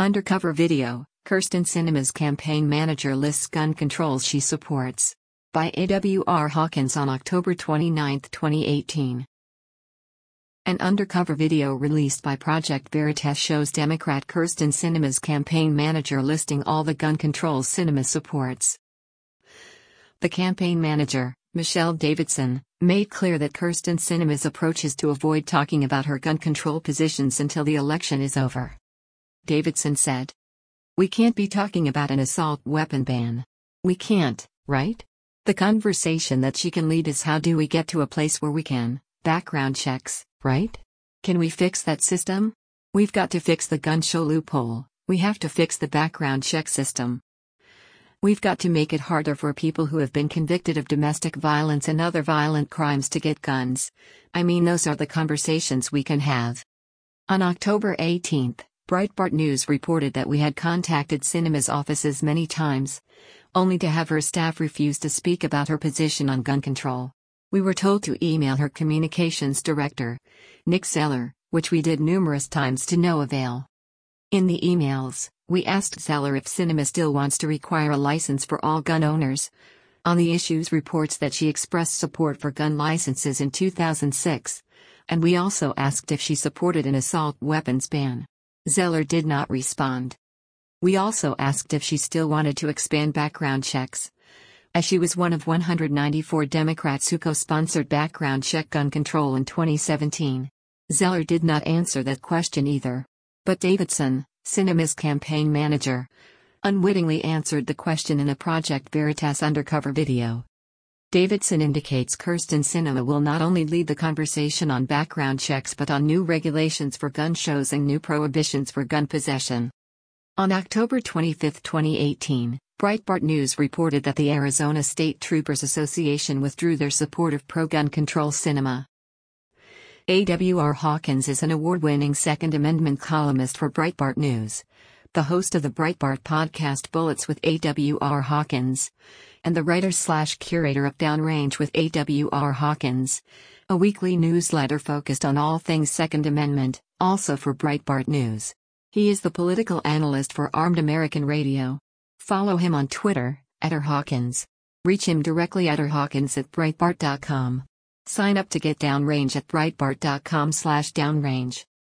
Undercover video, Kyrsten Sinema's campaign manager lists gun controls she supports. By A.W.R. Hawkins on October 29, 2018. An undercover video released by Project Veritas shows Democrat Kyrsten Sinema's campaign manager listing all the gun controls Sinema supports. The campaign manager, Michelle Davidson, made clear that Kyrsten Sinema's approach is to avoid talking about her gun control positions until the election is over. Davidson said, "We can't be talking about an assault weapon ban. We can't, right? The conversation that she can lead is how do we get to a place where we can, background checks, right? Can we fix that system? We've got to fix the gun show loophole, we have to fix the background check system. We've got to make it harder for people who have been convicted of domestic violence and other violent crimes to get guns. I mean, those are the conversations we can have." On October 18, Breitbart News reported that we had contacted Sinema's offices many times, only to have her staff refuse to speak about her position on gun control. We were told to email her communications director, Nick Zeller, which we did numerous times to no avail. In the emails, we asked Zeller if Sinema still wants to require a license for all gun owners. On the issues reports that she expressed support for gun licenses in 2006, and we also asked if she supported an assault weapons ban. Zeller did not respond. We also asked if she still wanted to expand background checks, as she was one of 194 Democrats who co-sponsored background check gun control in 2017. Zeller did not answer that question either. But Davidson, Sinema's campaign manager, unwittingly answered the question in a Project Veritas undercover video. Davidson indicates Kyrsten Sinema will not only lead the conversation on background checks but on new regulations for gun shows and new prohibitions for gun possession. On October 25, 2018, Breitbart News reported that the Arizona State Troopers Association withdrew their support of pro-gun control Sinema. A.W.R. Hawkins is an award-winning Second Amendment columnist for Breitbart News, the host of the Breitbart podcast Bullets with A.W.R. Hawkins, and the writer/curator of Downrange with A.W.R. Hawkins, a weekly newsletter focused on all things Second Amendment, also for Breitbart News. He is the political analyst for Armed American Radio. Follow him on Twitter, @rhawkins. Reach him directly at rhawkins@breitbart.com. Sign up to get Downrange at breitbart.com/downrange.